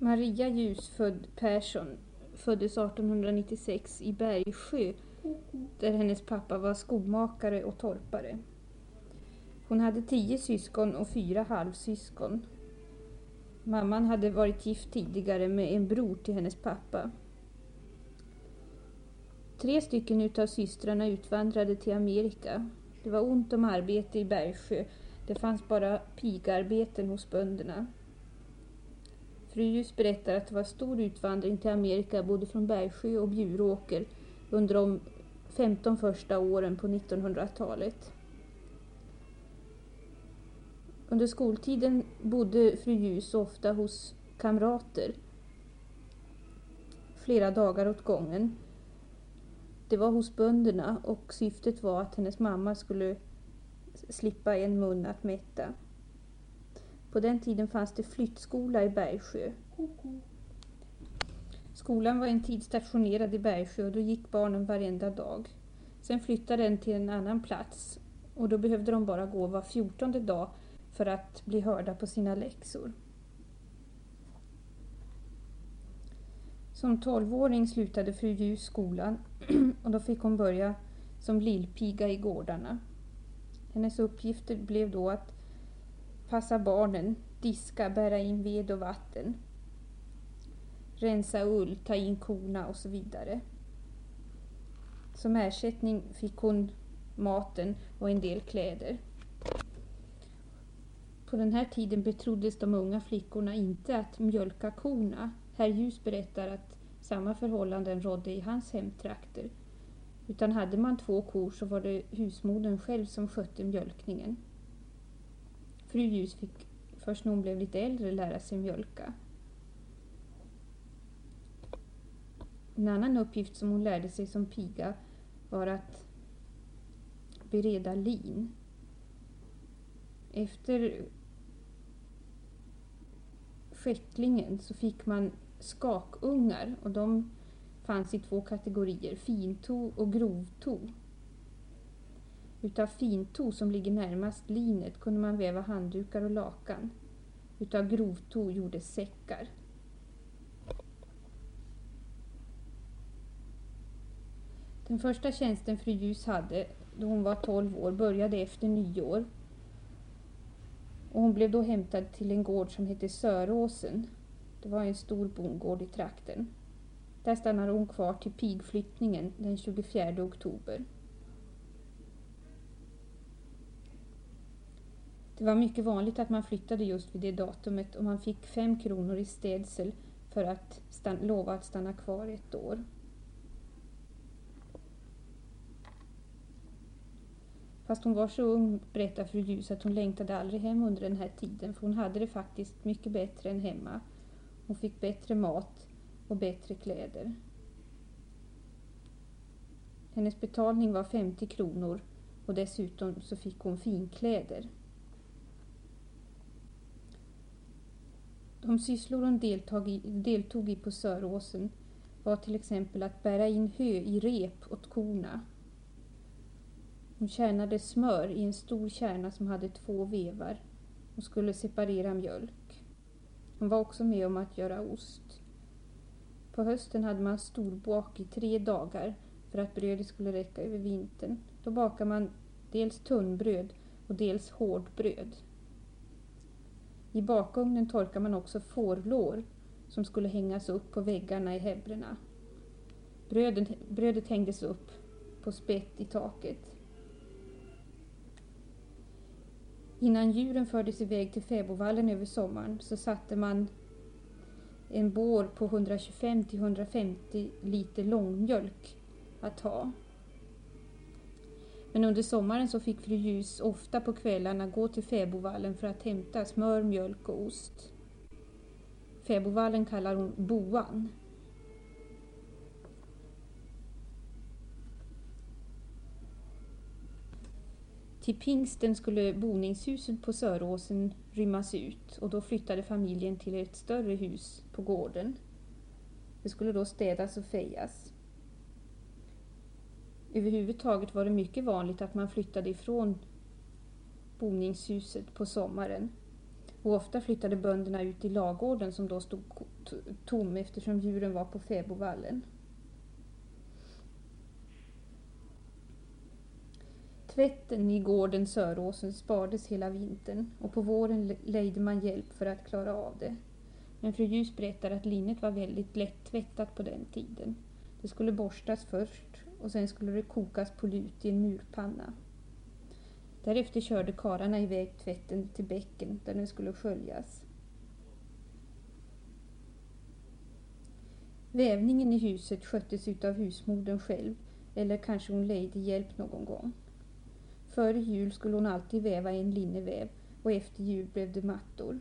Maria Ljusfödd Persson föddes 1896 i Bergsjö, där hennes pappa var skomakare och torpare. Hon hade 10 syskon och 4 halvsyskon. Mamman hade varit gift tidigare med en bror till hennes pappa. 3 stycken utav systrarna utvandrade till Amerika. Det var ont om arbete i Bergsjö. Det fanns bara pigarbeten hos bönderna. Fru Ljus berättar att det var stor utvandring till Amerika både från Bergsjö och Bjuråker under de 15 första åren på 1900-talet. Under skoltiden bodde fru Ljus ofta hos kamrater flera dagar åt gången. Det var hos bönderna och syftet var att hennes mamma skulle slippa en mun att mätta. På den tiden fanns det flyttskola i Bergsjö. Skolan var en tid stationerad i Bergsjö och då gick barnen varenda dag. Sen flyttade den till en annan plats och då behövde de bara gå var 14:e dag för att bli hörda på sina läxor. Som 12-åring slutade fru Ljus skolan och då fick hon börja som lillpiga i gårdarna. Hennes uppgifter blev då att passa barnen, diska, bära in ved och vatten, rensa ull, ta in korna och så vidare. Som ersättning fick hon maten och en del kläder. På den här tiden betroddes de unga flickorna inte att mjölka korna. Herr Ljus berättar att samma förhållanden rådde i hans hemtrakter. Utan hade man 2 kor så var det husmodern själv som skötte mjölkningen. Fru Ljus fick först när hon blev lite äldre lära sig mjölka. En annan uppgift som hon lärde sig som piga var att bereda lin. Efter skäcklingen så fick man skakungar och de fanns i 2 kategorier, finto och grovto. Utav finto som ligger närmast linet kunde man väva handdukar och lakan. Utav grovto gjordes säckar. Den första tjänsten fru Ljus hade då hon var 12 år började efter nyår. Och hon blev då hämtad till en gård som hette Söråsen. Det var en stor bondgård i trakten. Där stannade hon kvar till pigflyttningen den 24 oktober. Det var mycket vanligt att man flyttade just vid det datumet och man fick 5 kronor i städsel för att lova att stanna kvar 1 år. Fast hon var så ung, berättar fru Ljus, att hon längtade aldrig hem under den här tiden, för hon hade det faktiskt mycket bättre än hemma. Hon fick bättre mat och bättre kläder. Hennes betalning var 50 kronor och dessutom så fick hon finkläder. De sysslor hon deltog i på Söråsen var till exempel att bära in hö i rep åt korna. Hon kärnade smör i en stor kärna som hade 2 vevar och skulle separera mjölk. Hon var också med om att göra ost. På hösten hade man storbak i 3 dagar för att brödet skulle räcka över vintern. Då bakade man dels tunnbröd och dels hårdbröd. I bakugnen torkade man också fårlår som skulle hängas upp på väggarna i häbrorna. Brödet hängdes upp på spett i taket. Innan djuren fördes iväg till fäbodvallen över sommaren så satte man en bår på 125-150 liter långmjölk att ha. Men under sommaren så fick fru Ljus ofta på kvällarna gå till fäbodvallen för att hämta smör, mjölk och ost. Fäbodvallen kallar hon boan. Till pingsten skulle boningshuset på Söråsen rymmas ut och då flyttade familjen till ett större hus på gården. Det skulle då städas och fejas. Överhuvudtaget var det mycket vanligt att man flyttade ifrån boningshuset på sommaren. Och ofta flyttade bönderna ut i lagården som då stod tom eftersom djuren var på fäbodvallen. Tvätten i gården Söråsen sparades hela vintern och på våren lejde man hjälp för att klara av det. Men fru Ljus berättar att linnet var väldigt lätt tvättat på den tiden. Det skulle borstas först och sen skulle det kokas på lut i en murpanna. Därefter körde karlarna iväg tvätten till bäcken där den skulle sköljas. Vävningen i huset sköttes utav husmodern själv eller kanske hon lejde hjälp någon gång. Före jul skulle hon alltid väva en linneväv och efter jul blev det mattor.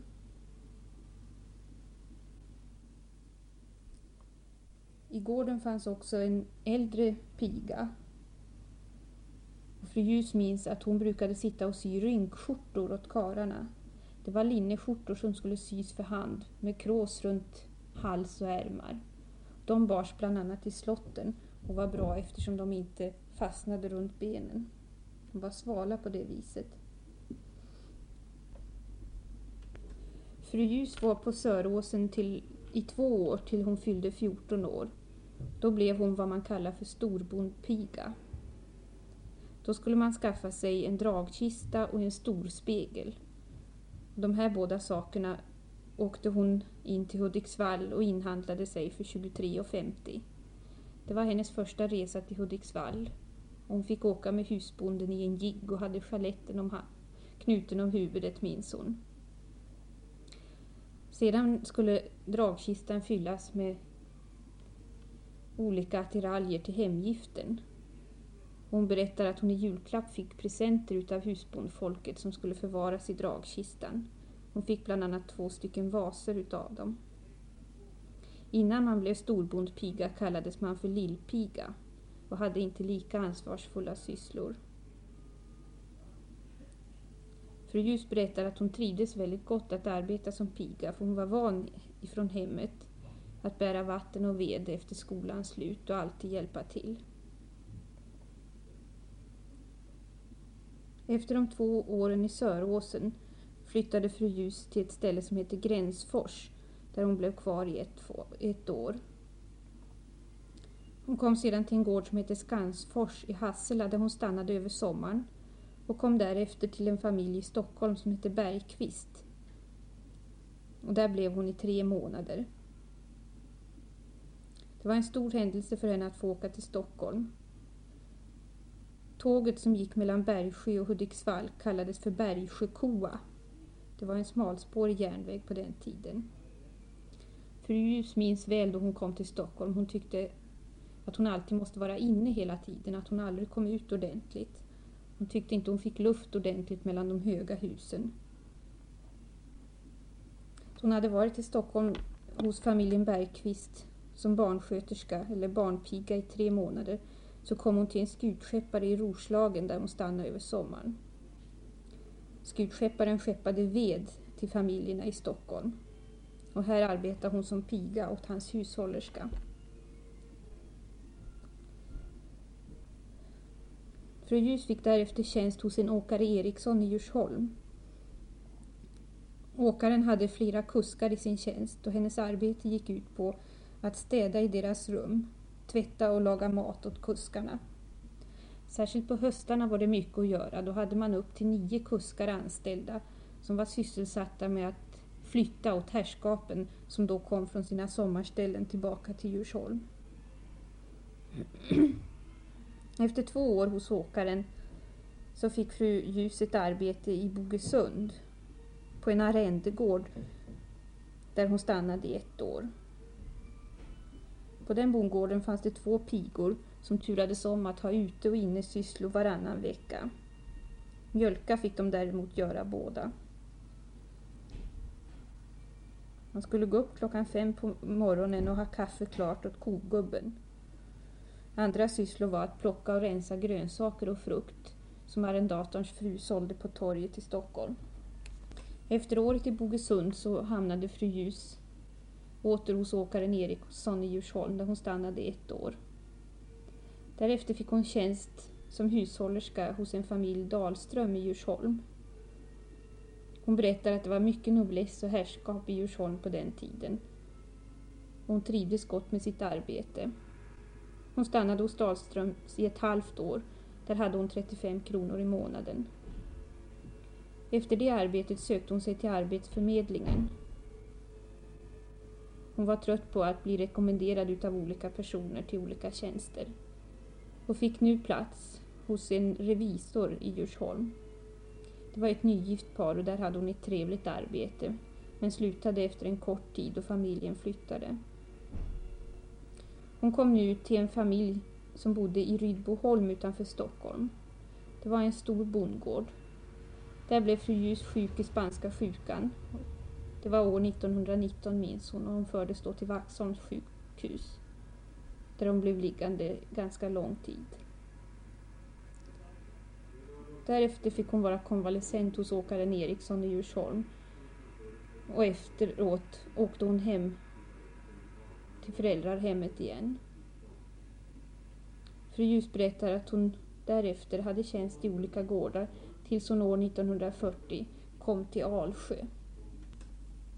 I gården fanns också en äldre piga. Och fru Ljus minns att hon brukade sitta och sy rynkskjortor åt karlarna. Det var linneskjortor som skulle sys för hand med krås runt hals och ärmar. De bars bland annat i slotten och var bra eftersom de inte fastnade runt benen. De var svala på det viset. Fru Ljus var på Söråsen i 2 år till hon fyllde 14 år. Då blev hon vad man kallar för storbondpiga. Då skulle man skaffa sig en dragkista och en stor spegel. De här båda sakerna åkte hon in till Hudiksvall och inhandlade sig för 23,50. Det var hennes första resa till Hudiksvall. Hon fick åka med husbonden i en jigg och hade chaletten knuten om huvudet, minns hon. Sedan skulle dragkistan fyllas med olika attiraljer till hemgiften. Hon berättar att hon i julklapp fick presenter utav husbondfolket som skulle förvaras i dragkistan. Hon fick bland annat 2 stycken vaser utav dem. Innan man blev storbondpiga kallades man för lillpiga och hade inte lika ansvarsfulla sysslor. Fru Ljus berättar att hon trivdes väldigt gott att arbeta som piga för hon var van ifrån hemmet att bära vatten och ved efter skolans slut och alltid hjälpa till. Efter de 2 åren i Söråsen flyttade fru Ljus till ett ställe som heter Gränsfors där hon blev kvar i ett år. Hon kom sedan till en gård som heter Skansfors i Hassela där hon stannade över sommaren och kom därefter till en familj i Stockholm som heter Bergqvist. Och där blev hon i 3 månader. Det var en stor händelse för henne att få åka till Stockholm. Tåget som gick mellan Bergsjö och Hudiksvall kallades för Bergsjökoa. Det var en smalspårig järnväg på den tiden. Fru Ljus minns väl då hon kom till Stockholm. Hon tyckte att hon alltid måste vara inne hela tiden, att hon aldrig kom ut ordentligt. Hon tyckte inte hon fick luft ordentligt mellan de höga husen. Hon hade varit i Stockholm hos familjen Bergqvist som barnsköterska eller barnpiga i 3 månader. Så kom hon till en skutskeppare i Roslagen där hon stannade över sommaren. Skutskepparen skeppade ved till familjerna i Stockholm. Och här arbetade hon som piga åt hans hushållerska. Fru Ljus fick därefter tjänst hos en åkare Eriksson i Djursholm. Åkaren hade flera kuskar i sin tjänst och hennes arbete gick ut på att städa i deras rum, tvätta och laga mat åt kuskarna. Särskilt på höstarna var det mycket att göra. Då hade man upp till 9 kuskar anställda som var sysselsatta med att flytta åt herrskapen som då kom från sina sommarställen tillbaka till Djursholm. Efter 2 år hos åkaren så fick fru Ljus ett arbete i Bogesund på en arrendegård där hon stannade i 1 år. På den bondgården fanns det 2 pigor som turades om att ha ute- och innesysslor varannan vecka. Mjölka fick de däremot göra båda. Man skulle gå upp klockan 5 på morgonen och ha kaffe klart åt kogubben. Andra sysslor var att plocka och rensa grönsaker och frukt som arrendatorns fru sålde på torget i Stockholm. Efter året i Bogesund så hamnade fru Ljus åter hos åkaren Eriksson i Djursholm där hon stannade 1 år. Därefter fick hon tjänst som hushållerska hos en familj Dahlström i Djursholm. Hon berättar att det var mycket nobless och härskap i Djursholm på den tiden. Hon trivdes gott med sitt arbete. Hon stannade hos Dahlströms i ett halvt år. Där hade hon 35 kronor i månaden. Efter det arbetet sökte hon sig till arbetsförmedlingen. Hon var trött på att bli rekommenderad utav olika personer till olika tjänster. Och fick nu plats hos en revisor i Djursholm. Det var ett nygift par och där hade hon ett trevligt arbete. Men slutade efter en kort tid och familjen flyttade. Hon kom nu till en familj som bodde i Rydboholm utanför Stockholm. Det var en stor bondgård. Där blev fru Ljus sjuk i spanska sjukan. Det var år 1919 minns hon och hon fördes då till Vaxholms sjukhus. Där hon blev liggande ganska lång tid. Därefter fick hon vara konvalescent hos åkaren Eriksson i Djursholm. Och efteråt åkte hon hem till föräldrarhemmet igen. Fru Ljus berättar att hon därefter hade tjänst i olika gårdar tills hon år 1940 kom till Alsjö.